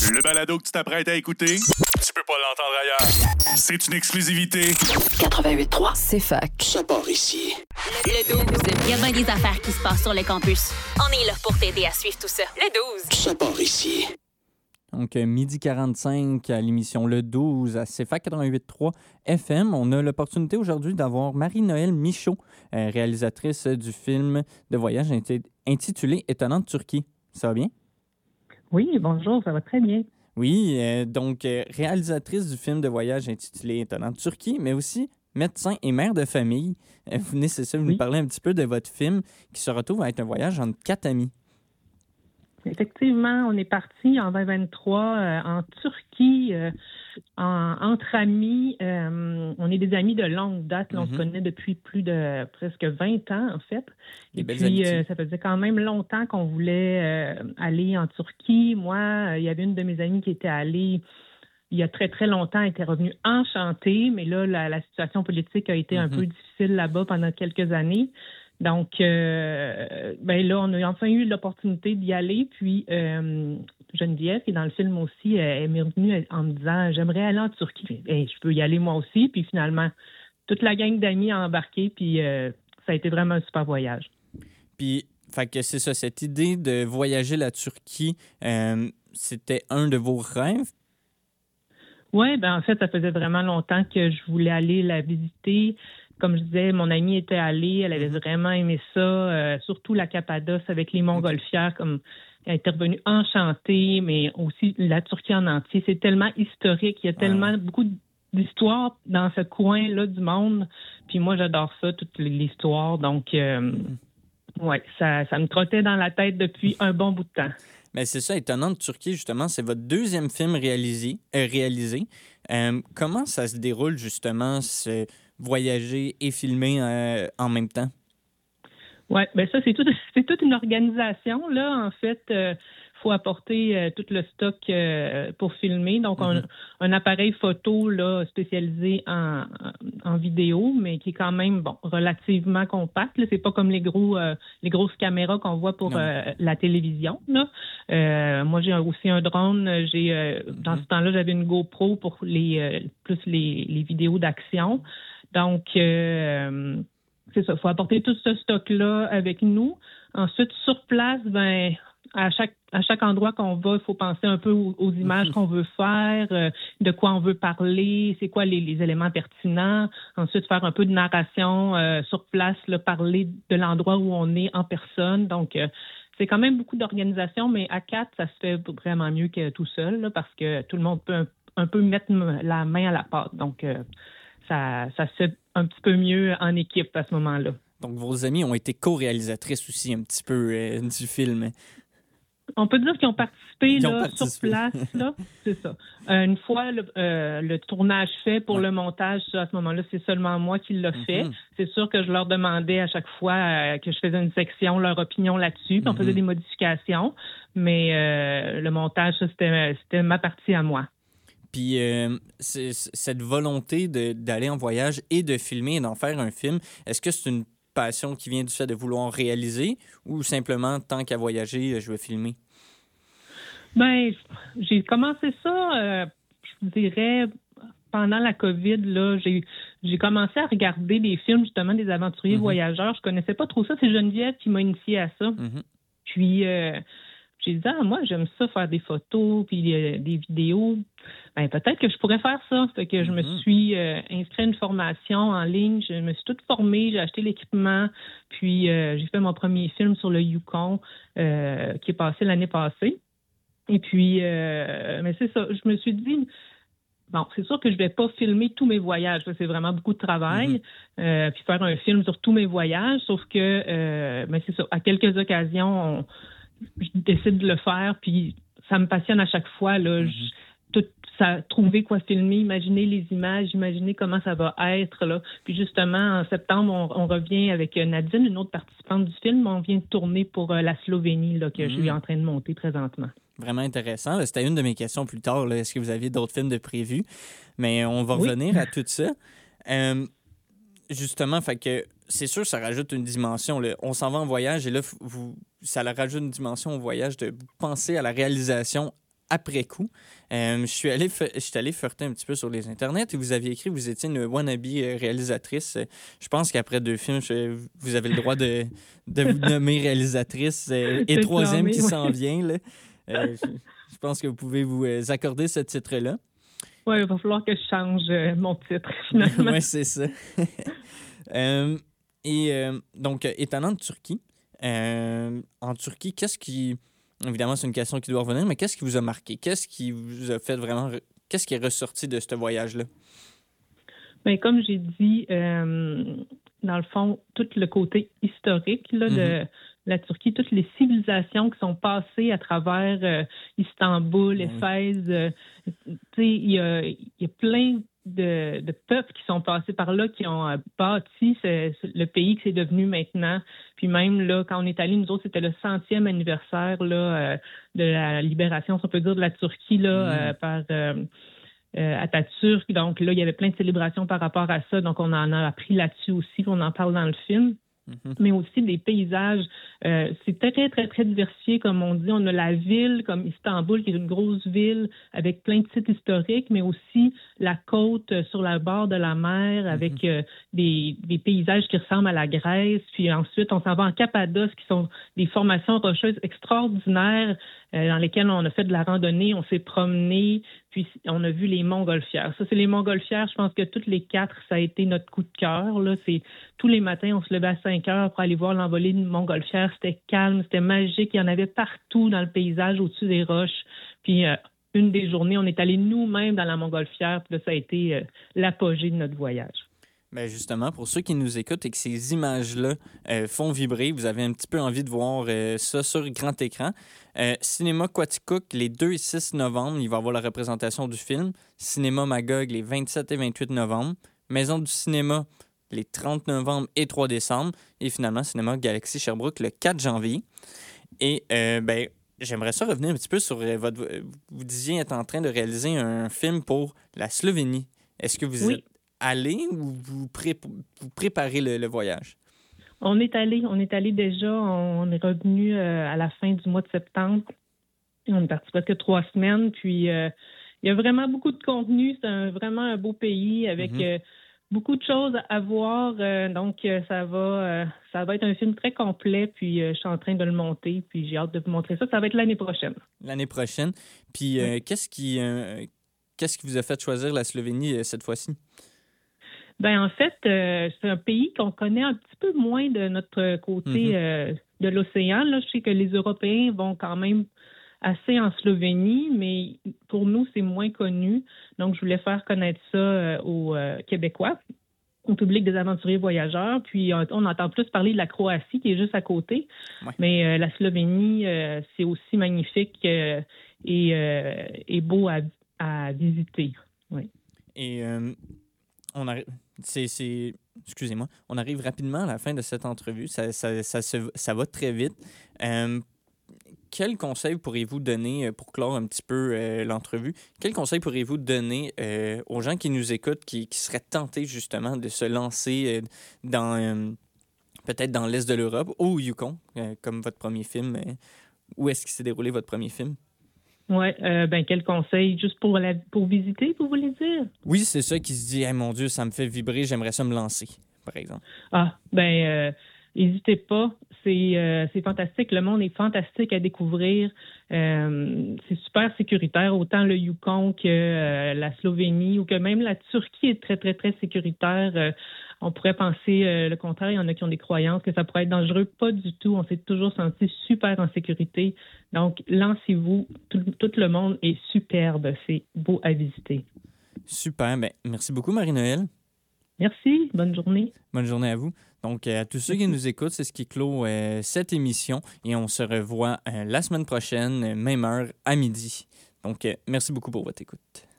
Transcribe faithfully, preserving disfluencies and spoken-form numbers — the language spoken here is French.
Le balado que tu t'apprêtes à écouter, tu peux pas l'entendre ailleurs. C'est une exclusivité. quatre-vingt-huit trois, C'est fac. ça part ici. Le douze. Il y a bien des affaires qui se passent sur le campus. On est là pour t'aider à suivre tout ça. Le douze. Ça part ici. Donc, euh, midi quarante-cinq à l'émission Le douze à C F A C quatre-vingt-huit trois F M. On a l'opportunité aujourd'hui d'avoir Marie-Noëlle Michaud, euh, réalisatrice du film de voyage inti- intitulé Étonnante Turquie. Ça va bien? Oui, bonjour, ça va très bien. Oui, euh, donc euh, réalisatrice du film de voyage intitulé Étonnante Turquie, mais aussi médecin et mère de famille. Euh, vous venez, c'est ça, vous Oui. nous parler un petit peu de votre film qui se retrouve à être un voyage entre quatre amis. Effectivement, on est parti en vingt vingt-trois euh, en Turquie, euh, en- entre amis. Euh, on est des amis de longue date. Là, on Mhm. se connaît depuis plus de presque vingt ans, en fait. Des Et belles puis, amitiés. euh, ça faisait quand même longtemps qu'on voulait euh, aller en Turquie. Moi, euh, il y avait une de mes amies qui était allée il y a très, très longtemps, elle était revenue enchantée, mais là, la, la situation politique a été un Mhm. peu difficile là-bas pendant quelques années. Donc, euh, ben là, on a enfin eu l'opportunité d'y aller. Puis, euh, Geneviève, qui est dans le film aussi, elle, elle m'est revenue en me disant « J'aimerais aller en Turquie. Hey, je peux y aller moi aussi. » Puis finalement, toute la gang d'amis a embarqué, puis euh, ça a été vraiment un super voyage. Puis, fait que c'est ça, cette idée de voyager la Turquie, euh, c'était un de vos rêves. Oui, ben en fait, ça faisait vraiment longtemps que je voulais aller la visiter. Comme je disais, mon amie était allée, elle avait vraiment aimé ça, euh, surtout la Cappadoce avec les montgolfières, comme elle était revenue enchantée, mais aussi la Turquie en entier. C'est tellement historique, il y a tellement Ouais. beaucoup d'histoires dans ce coin-là du monde. Puis moi, j'adore ça, toute l'histoire. Donc, euh, ouais, ça, ça me trottait dans la tête depuis un bon bout de temps. Mais c'est ça, Étonnante Turquie, justement, c'est votre deuxième film réalisé. euh, réalisé. Euh, comment ça se déroule, justement, ce voyager et filmer euh, en même temps? Oui, ben ça, c'est tout, c'est toute une organisation. Là, en fait, il faut apporter euh, tout le stock euh, pour filmer. Donc, on- Mhm. un appareil photo là, spécialisé en, en vidéo, mais qui est quand même bon relativement compact. Là. C'est pas comme les gros euh, les grosses caméras qu'on voit pour Non. euh, la télévision. Là. Euh, moi, j'ai aussi un drone. J'ai euh, dans ce temps-là, j'avais une GoPro pour les euh, plus les, les vidéos d'action. Donc, euh, c'est ça, il faut apporter tout ce stock-là avec nous. Ensuite, sur place, ben, à chaque à chaque endroit qu'on va, il faut penser un peu aux, aux images qu'on veut faire, euh, de quoi on veut parler, c'est quoi les, les éléments pertinents. Ensuite, faire un peu de narration euh, sur place, là, parler de l'endroit où on est en personne. Donc, euh, c'est quand même beaucoup d'organisation, mais à quatre, ça se fait vraiment mieux que tout seul, là, parce que tout le monde peut un, un peu mettre la main à la pâte. Donc, euh, ça, ça se fait un petit peu mieux en équipe à ce moment-là. Donc, vos amis ont été co-réalisatrices aussi un petit peu euh, du film. On peut dire qu'ils ont participé, Ils ont là, participé. sur place. Là. C'est ça. Euh, une fois le, euh, le tournage fait pour Ouais. le montage, ça, à ce moment-là, c'est seulement moi qui l'ai fait. Mhm. C'est sûr que je leur demandais à chaque fois euh, que je faisais une section, leur opinion là-dessus, puis on Mhm. faisait des modifications. Mais euh, le montage, ça, c'était, c'était ma partie à moi. Puis euh, c'est- c'est- cette volonté de- d'aller en voyage et de filmer et d'en faire un film, est-ce que c'est une passion qui vient du fait de vouloir réaliser ou simplement, tant qu'à voyager, je veux filmer? Ben, j'ai commencé ça, euh, je dirais, pendant la COVID. Là, j'ai, j'ai commencé à regarder des films, justement, des aventuriers Mhm. voyageurs. Je connaissais pas trop ça. C'est Geneviève qui m'a initiée à ça. Mhm. Puis, euh, j'ai dit, ah, moi, j'aime ça, faire des photos, puis euh, des vidéos. Ben, peut-être que je pourrais faire ça. Fait que je me Mhm. suis euh, inscrite à une formation en ligne. Je me suis toute formée. J'ai acheté l'équipement. Puis, euh, j'ai fait mon premier film sur le Yukon euh, qui est passé l'année passée. Et puis, euh, mais c'est ça. Je me suis dit, bon, c'est sûr que je vais pas filmer tous mes voyages. Ça, c'est vraiment beaucoup de travail. Mhm. Euh, puis faire un film sur tous mes voyages. Sauf que, euh, mais c'est ça. À quelques occasions, on- je décide de le faire. Puis ça me passionne à chaque fois. Là, Mhm. Je- tout ça, trouver quoi filmer, imaginer les images, imaginer comment ça va être. Là. Puis justement, en septembre, on, on revient avec Nadine, une autre participante du film. On vient de tourner pour euh, la Slovénie, là, que je suis Mhm. en train de monter présentement. Vraiment intéressant. Là, c'était une de mes questions plus tard. Là. Est-ce que vous aviez d'autres films de prévus? Mais on va Oui. revenir à tout ça. Euh, justement, fait que c'est sûr, ça rajoute une dimension. Là. On s'en va en voyage et là, f- vous, ça leur rajoute une dimension au voyage de penser à la réalisation après coup. Euh, je suis allé, fe- je suis allé furter un petit peu sur les internets et vous aviez écrit que vous étiez une wannabe euh, réalisatrice. Euh, Je pense qu'après deux films, je- vous avez le droit de, de vous nommer réalisatrice euh, et De troisième qui clamer, s'en vient. Là. Euh, je, je pense que vous pouvez vous euh, accorder ce titre-là. Oui, il va falloir que je change euh, mon titre, finalement. Oui, c'est ça. Euh, et euh, donc, euh, étonnant de Turquie, euh, en Turquie, qu'est-ce qui... Évidemment, c'est une question qui doit revenir, mais qu'est-ce qui vous a marqué? Qu'est-ce qui vous a fait vraiment... re- Qu'est-ce qui est ressorti de ce voyage-là? Bien, comme j'ai dit, euh, dans le fond, tout le côté historique là, de Mhm. la Turquie, toutes les civilisations qui sont passées à travers euh, Istanbul, Oui. Éphèse, euh, tu sais, il y a, il y a plein de, de peuples qui sont passés par là, qui ont euh, bâti ce- ce- le pays que c'est devenu maintenant. Puis même là, quand on est allé, nous autres, c'était le centième anniversaire là, euh, de la libération, si on peut dire, de la Turquie là, Mm. euh, par euh, euh, Atatürk. Donc là, il y avait plein de célébrations par rapport à ça. Donc on en a appris là-dessus aussi, puis on en parle dans le film. Mhm. Mais aussi des paysages. Euh, c'est très, très, très diversifié, comme on dit. On a la ville, comme Istanbul, qui est une grosse ville avec plein de sites historiques, mais aussi la côte euh, sur la bord de la mer avec euh, des, des paysages qui ressemblent à la Grèce. Puis ensuite, on s'en va en Cappadoce, qui sont des formations rocheuses extraordinaires euh, dans lesquelles on a fait de la randonnée, on s'est promené, puis on a vu les montgolfières. Ça, c'est les montgolfières. Je pense que toutes les quatre, ça a été notre coup de cœur. Là. C'est tous les matins, on se levait à cinq heures pour aller voir l'envolée de montgolfière. C'était calme, c'était magique. Il y en avait partout dans le paysage, au-dessus des roches. Puis euh, une des journées, on est allé nous-mêmes dans la montgolfière. Puis là, ça a été euh, l'apogée de notre voyage. Ben justement, pour ceux qui nous écoutent et que ces images-là euh, font vibrer, vous avez un petit peu envie de voir euh, ça sur grand écran. Euh, Cinéma Quaticook, les deux et six novembre, il va y avoir la représentation du film. Cinéma Magog, les vingt-sept et vingt-huit novembre. Maison du cinéma, les trente novembre et trois décembre. Et finalement, Cinéma Galaxy Sherbrooke, le quatre janvier. Et euh, ben, j'aimerais ça revenir un petit peu sur euh, votre... Vous disiez être en train de réaliser un film pour la Slovénie. Est-ce que vous Oui. êtes allé ou vous, pré- vous préparez le, le voyage? On est allé, on est allé déjà, on est revenu euh, à la fin du mois de septembre. On est parti presque trois semaines, puis euh, il y a vraiment beaucoup de contenu. C'est un- vraiment un beau pays avec Mhm. euh, beaucoup de choses à voir. euh, donc, euh, ça va euh, ça va être un film très complet, puis euh, je suis en train de le monter, puis j'ai hâte de vous montrer ça. Ça va être l'année prochaine. L'année prochaine. Puis euh, qu'est-ce qui euh, qu'est-ce qui vous a fait choisir la Slovénie euh, cette fois-ci? Ben en fait, euh, c'est un pays qu'on connaît un petit peu moins de notre côté Mhm. euh, de l'océan. Là, je sais que les Européens vont quand même assez en Slovénie, mais pour nous, c'est moins connu. Donc, je voulais faire connaître ça euh, aux euh, Québécois, au public des aventuriers voyageurs. Puis, on, on entend plus parler de la Croatie, qui est juste à côté. Ouais. Mais euh, la Slovénie, euh, c'est aussi magnifique euh, et, euh, et beau à, à visiter. Oui. Et euh, on arrive... C'est, c'est... Excusez-moi. On arrive rapidement à la fin de cette entrevue. Ça, ça, ça, se- ça va très vite. Euh, quel conseil pourriez-vous donner, euh, pour clore un petit peu euh, l'entrevue, quel conseil pourriez-vous donner euh, aux gens qui nous écoutent, qui, qui seraient tentés justement de se lancer euh, dans euh, peut-être dans l'Est de l'Europe, au Yukon, euh, comme votre premier film? euh, où est-ce qu'il s'est déroulé votre premier film? Oui, euh, ben quel conseil? Juste pour, la, pour visiter, vous voulez dire? Oui, c'est ça qui se dit, hey, mon Dieu, ça me fait vibrer, j'aimerais ça me lancer, par exemple. Ah, ben, euh, n'hésitez pas. C'est, euh, c'est fantastique. Le monde est fantastique à découvrir. Euh, c'est super sécuritaire, autant le Yukon que euh, la Slovénie ou que même la Turquie est très, très, très sécuritaire. Euh, on pourrait penser euh, le contraire. Il y en a qui ont des croyances que ça pourrait être dangereux. Pas du tout. On s'est toujours senti super en sécurité. Donc, lancez-vous. Tout, tout le monde est superbe. C'est beau à visiter. Super, ben, merci beaucoup, Marie-Noël. Merci. Bonne journée. Bonne journée à vous. Donc, euh, à tous ceux qui nous écoutent, c'est ce qui clôt euh, cette émission et on se revoit euh, la semaine prochaine, euh, même heure, à midi. Donc, euh, merci beaucoup pour votre écoute.